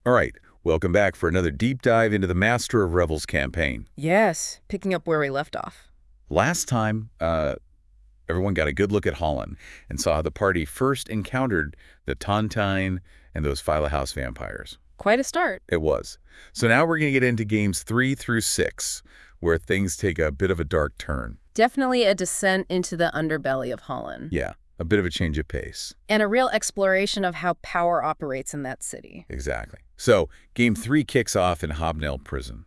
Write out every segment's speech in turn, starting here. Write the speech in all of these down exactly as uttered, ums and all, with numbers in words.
All right, welcome back for another deep dive into the Master of Revels campaign. Yes, picking up where we left off. Last time, uh, everyone got a good look at Holland and saw how the party first encountered the Tontine and those Phyla-House vampires. Quite a start. It was. So now we're going to get into games three through six, where things take a bit of a dark turn. Definitely a descent into the underbelly of Holland. Yeah, a bit of a change of pace. And a real exploration of how power operates in that city. Exactly. So, game three kicks off in Hobnail Prison.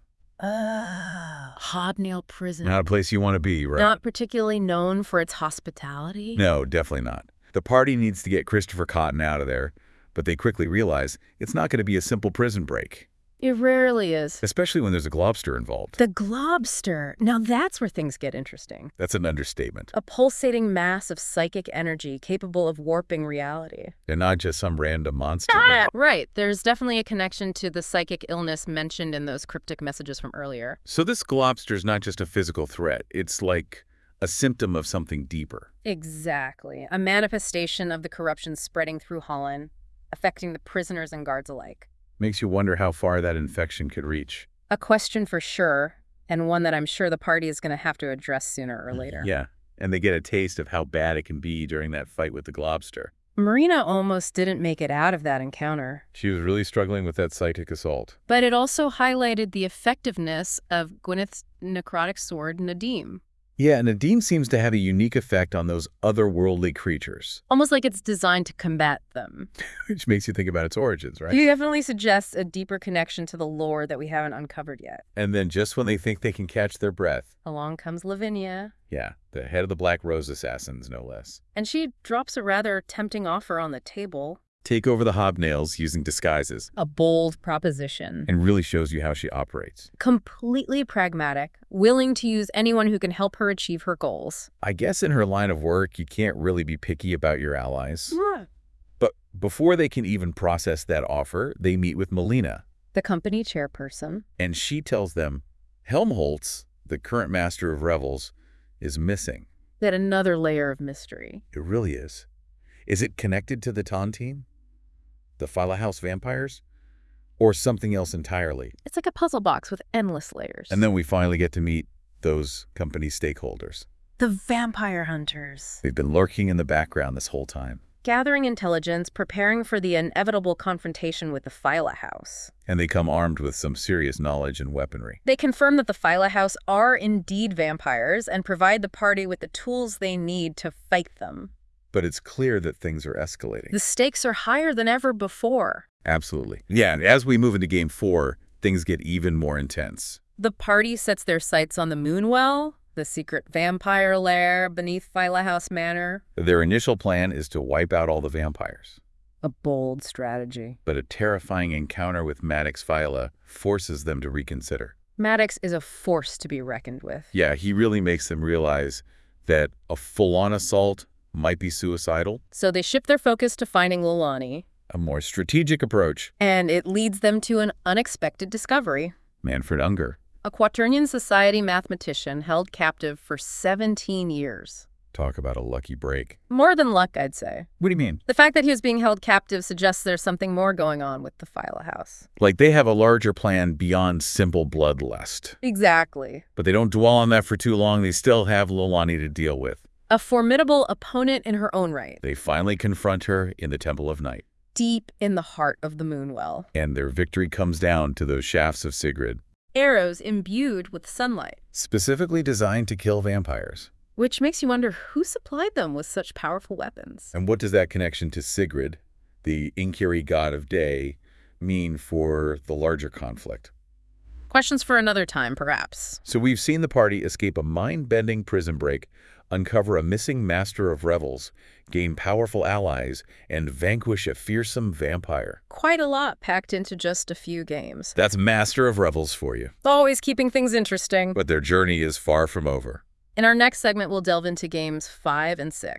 Ah, Hobnail Prison. Not a place you want to be, right? Not particularly known for its hospitality? No, definitely not. The party needs to get Christopher Cotton out of there, but they quickly realize it's not going to be a simple prison break. It rarely is. Especially when there's a globster involved. The globster. Now that's where things get interesting. That's an understatement. A pulsating mass of psychic energy capable of warping reality. And not just some random monster. Right. There's definitely a connection to the psychic illness mentioned in those cryptic messages from earlier. So this globster is not just a physical threat. It's like a symptom of something deeper. Exactly. A manifestation of the corruption spreading through Holland, affecting the prisoners and guards alike. Makes you wonder how far that infection could reach. A question for sure, and one that I'm sure the party is going to have to address sooner or later. Yeah, and they get a taste of how bad it can be during that fight with the globster. Marina almost didn't make it out of that encounter. She was really struggling with that psychic assault. But it also highlighted the effectiveness of Gwyneth's necrotic sword, Nadim. Yeah, Nadim seems to have a unique effect on those otherworldly creatures. Almost like it's designed to combat them. Which makes you think about its origins, right? He definitely suggests a deeper connection to the lore that we haven't uncovered yet. And then just when they think they can catch their breath, along comes Lavinia. Yeah, the head of the Black Rose Assassins, no less. And she drops a rather tempting offer on the table. Take over the Hobnails using disguises. A bold proposition. And really shows you how she operates. Completely pragmatic, willing to use anyone who can help her achieve her goals. I guess in her line of work, you can't really be picky about your allies. Yeah. But before they can even process that offer, they meet with Melina, the company chairperson. And she tells them Helmholtz, the current master of Revels, is missing. That another layer of mystery. It really is. Is it connected to the Tontine? The Phyla-House vampires? Or something else entirely? It's like a puzzle box with endless layers. And then we finally get to meet those company stakeholders. The vampire hunters. They've been lurking in the background this whole time. Gathering intelligence, preparing for the inevitable confrontation with the Phyla-House. And they come armed with some serious knowledge and weaponry. They confirm that the Phyla-House are indeed vampires and provide the party with the tools they need to fight them. But it's clear that things are escalating. The stakes are higher than ever before. Absolutely. Yeah, and as we move into game four, things get even more intense. The party sets their sights on the Moonwell, the secret vampire lair beneath Phyla-House Manor. Their initial plan is to wipe out all the vampires. A bold strategy. But a terrifying encounter with Maddox Phyla forces them to reconsider. Maddox is a force to be reckoned with. Yeah, he really makes them realize that a full-on assault might be suicidal. So they shift their focus to finding Lolani. A more strategic approach. And it leads them to an unexpected discovery. Manfred Unger. A Quaternion Society mathematician held captive for seventeen years. Talk about a lucky break. More than luck, I'd say. What do you mean? The fact that he was being held captive suggests there's something more going on with the Phyla-House. Like they have a larger plan beyond simple bloodlust. Exactly. But they don't dwell on that for too long. They still have Lolani to deal with. A formidable opponent in her own right. They finally confront her in the Temple of Night. Deep in the heart of the Moonwell. And their victory comes down to those shafts of Sigrid. Arrows imbued with sunlight. Specifically designed to kill vampires. Which makes you wonder who supplied them with such powerful weapons. And what does that connection to Sigrid, the Inkiri god of day, mean for the larger conflict? Questions for another time, perhaps. So we've seen the party escape a mind-bending prison break, uncover a missing master of revels, gain powerful allies, and vanquish a fearsome vampire. Quite a lot packed into just a few games. That's Master of Revels for you. Always keeping things interesting. But their journey is far from over. In our next segment, we'll delve into games five and six.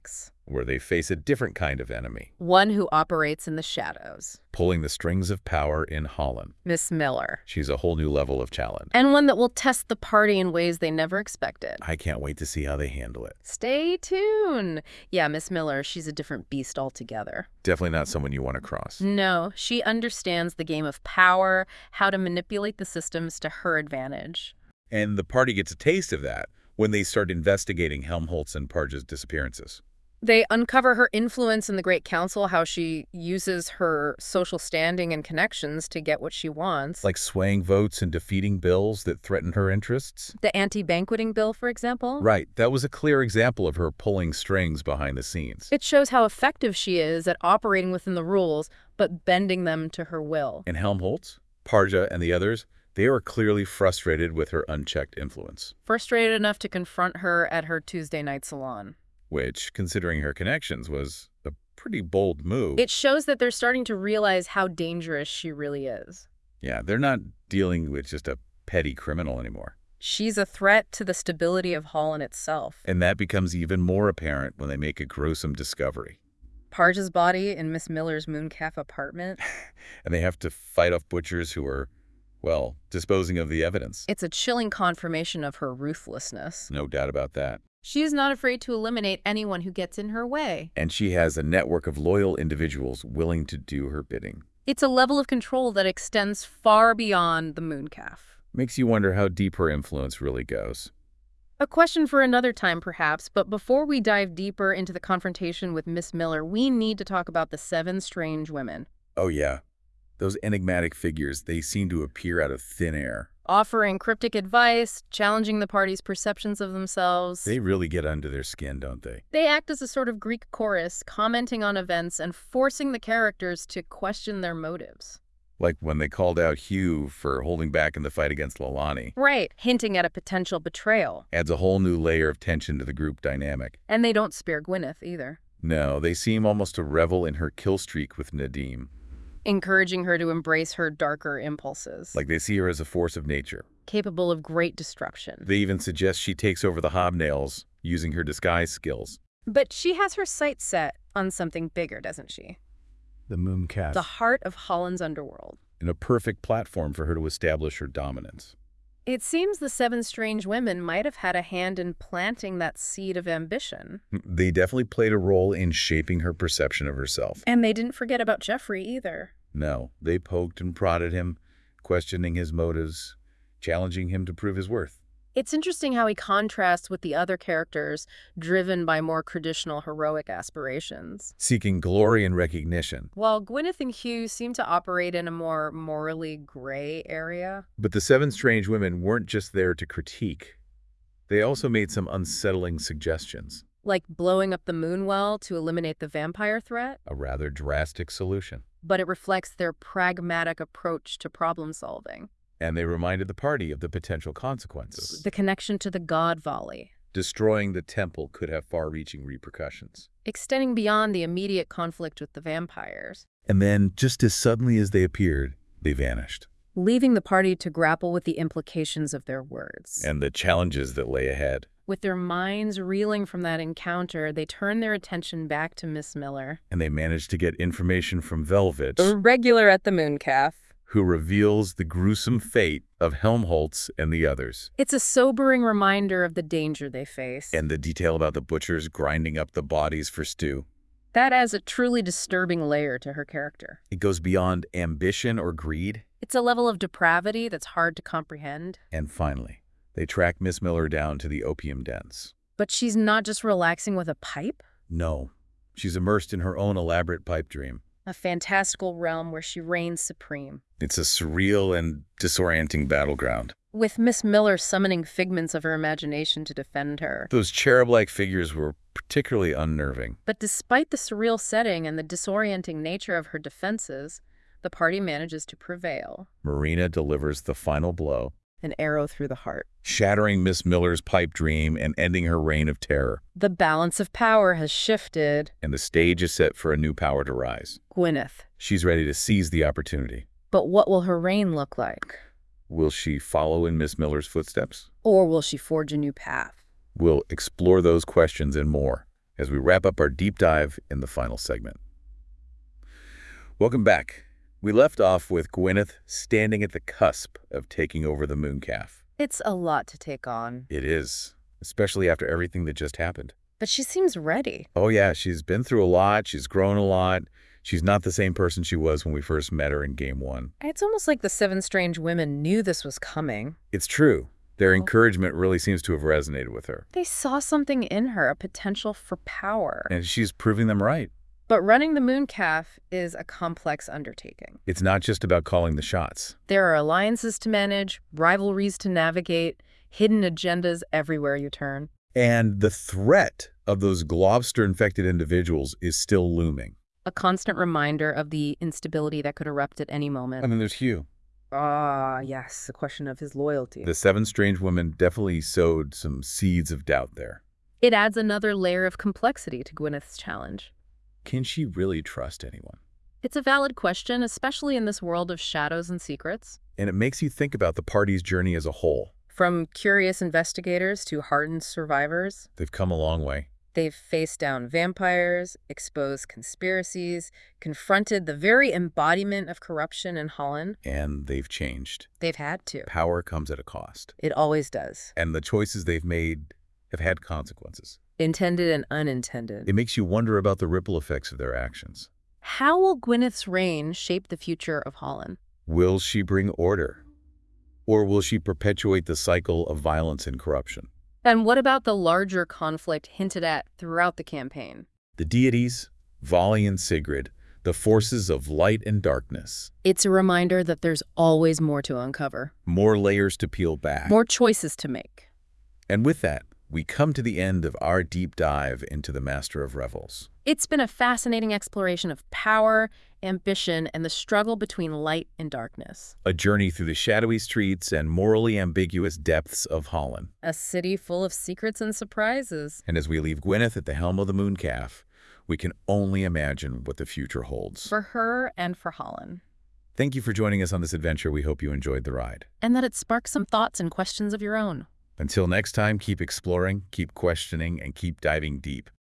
where they face a different kind of enemy, one who operates in the shadows. pulling the strings of power in Holland. Miss Miller. She's a whole new level of challenge. And one that will test the party in ways they never expected. I can't wait to see how they handle it. Stay tuned. Yeah, Miss Miller, she's a different beast altogether. Definitely not someone you want to cross. No, she understands the game of power, how to manipulate the systems to her advantage. And the party gets a taste of that when they start investigating Helmholtz and Parge's disappearances. They uncover her influence in the Great Council, how she uses her social standing and connections to get what she wants. Like swaying votes and defeating bills that threaten her interests. The anti-banqueting bill, for example. Right, that was a clear example of her pulling strings behind the scenes. It shows how effective she is at operating within the rules, but bending them to her will. And Helmholtz, Parja, and the others, they are clearly frustrated with her unchecked influence. Frustrated enough to confront her at her Tuesday night salon. Which, considering her connections, was a pretty bold move. It shows that they're starting to realize how dangerous she really is. Yeah, they're not dealing with just a petty criminal anymore. She's a threat to the stability of Holland itself. And that becomes even more apparent when they make a gruesome discovery. Parge's body in Miss Miller's Mooncalf apartment. And they have to fight off butchers who are, well, disposing of the evidence. It's a chilling confirmation of her ruthlessness. No doubt about that. She is not afraid to eliminate anyone who gets in her way. And she has a network of loyal individuals willing to do her bidding. It's a level of control that extends far beyond the Mooncalf. Makes you wonder how deep her influence really goes. A question for another time, perhaps, but before we dive deeper into the confrontation with Miss Miller, we need to talk about the seven strange women. Oh, yeah. Those enigmatic figures, they seem to appear out of thin air. Offering cryptic advice, challenging the party's perceptions of themselves. They really get under their skin, don't they? They act as a sort of Greek chorus, commenting on events and forcing the characters to question their motives. Like when they called out Hugh for holding back in the fight against Leilani. Right, hinting at a potential betrayal. Adds a whole new layer of tension to the group dynamic. And they don't spare Gwyneth either. No, they seem almost to revel in her kill streak with Nadim. Encouraging her to embrace her darker impulses. Like they see her as a force of nature. Capable of great destruction. They even suggest she takes over the hobnails using her disguise skills. But she has her sights set on something bigger, doesn't she? The Mooncalf. The heart of Holland's underworld. And a perfect platform for her to establish her dominance. It seems the seven strange women might have had a hand in planting that seed of ambition. They definitely played a role in shaping her perception of herself. And they didn't forget about Jeffrey either. No, they poked and prodded him, questioning his motives, challenging him to prove his worth. It's interesting how he contrasts with the other characters driven by more traditional heroic aspirations. Seeking glory and recognition. While Gwyneth and Hugh seem to operate in a more morally gray area. But the seven strange women weren't just there to critique. They also made some unsettling suggestions. Like blowing up the Moonwell to eliminate the vampire threat. A rather drastic solution. But it reflects their pragmatic approach to problem solving. And they reminded the party of the potential consequences. The connection to the God Volley. Destroying the temple could have far-reaching repercussions. Extending beyond the immediate conflict with the vampires. And then, just as suddenly as they appeared, they vanished. Leaving the party to grapple with the implications of their words. And the challenges that lay ahead. With their minds reeling from that encounter, they turn their attention back to Miss Miller. And they managed to get information from Velvet. A regular at the Mooncalf. Who reveals the gruesome fate of Helmholtz and the others. It's a sobering reminder of the danger they face. And the detail about the butchers grinding up the bodies for stew. That adds a truly disturbing layer to her character. It goes beyond ambition or greed. It's a level of depravity that's hard to comprehend. And finally, they track Miss Miller down to the opium dens. But she's not just relaxing with a pipe? No, she's immersed in her own elaborate pipe dream. A fantastical realm where she reigns supreme. It's a surreal and disorienting battleground. With Miss Miller summoning figments of her imagination to defend her. Those cherub-like figures were particularly unnerving. But despite the surreal setting and the disorienting nature of her defenses, the party manages to prevail. Marina delivers the final blow. An arrow through the heart. Shattering Miss Miller's pipe dream and ending her reign of terror. The balance of power has shifted. And the stage is set for a new power to rise. Gwyneth. She's ready to seize the opportunity. But what will her reign look like? Will she follow in Miss Miller's footsteps? Or will she forge a new path? We'll explore those questions and more as we wrap up our deep dive in the final segment. Welcome back. We left off with Gwyneth standing at the cusp of taking over the Mooncalf. It's a lot to take on. It is, especially after everything that just happened. But she seems ready. Oh yeah, she's been through a lot, she's grown a lot. She's not the same person she was when we first met her in game one. It's almost like the Seven Strange Women knew this was coming. It's true. Their encouragement really seems to have resonated with her. They saw something in her, a potential for power. And she's proving them right. But running the Mooncalf is a complex undertaking. It's not just about calling the shots. There are alliances to manage, rivalries to navigate, hidden agendas everywhere you turn. And the threat of those Globster-infected individuals is still looming. A constant reminder of the instability that could erupt at any moment. And then there's Hugh. Ah, yes, the question of his loyalty. The Seven Strange Women definitely sowed some seeds of doubt there. It adds another layer of complexity to Gwyneth's challenge. Can she really trust anyone? It's a valid question, especially in this world of shadows and secrets. And it makes you think about the party's journey as a whole. From curious investigators to hardened survivors, They've come a long way. they've faced down vampires, exposed conspiracies, confronted the very embodiment of corruption in Holland. And they've changed. They've had to. Power comes at a cost. It always does. And the choices they've made have had consequences. Intended and unintended. It makes you wonder about the ripple effects of their actions. How will Gwyneth's reign shape the future of Holland? Will she bring order? Or will she perpetuate the cycle of violence and corruption? And what about the larger conflict hinted at throughout the campaign? The deities, Vali and Sigrid, the forces of light and darkness. It's a reminder that there's always more to uncover, More layers to peel back. more choices to make. And with that, we come to the end of our deep dive into the Master of Revels. It's been a fascinating exploration of power, ambition, and the struggle between light and darkness. A journey through the shadowy streets and morally ambiguous depths of Holland. A city full of secrets and surprises. And as we leave Gwyneth at the helm of the Mooncalf, we can only imagine what the future holds. For her and for Holland. Thank you for joining us on this adventure. We hope you enjoyed the ride. And that it sparks some thoughts and questions of your own. Until next time, keep exploring, keep questioning, and keep diving deep.